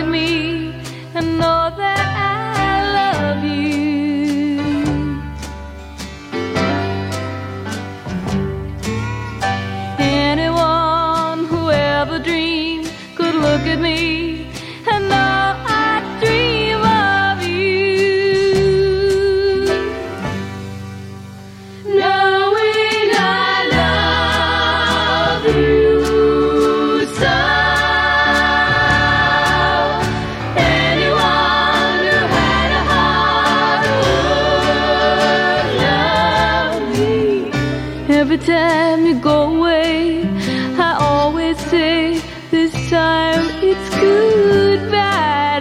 at me and know that I love you. Anyone who ever dreamed could look at me and know I dream of you. Knowing I love you so. Anyone who had a heart would love me. Every time you go away, I always say, this time it's goodbye,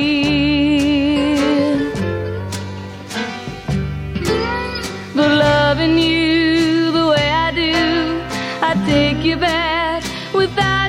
dear. But loving you the way I do, I take you back without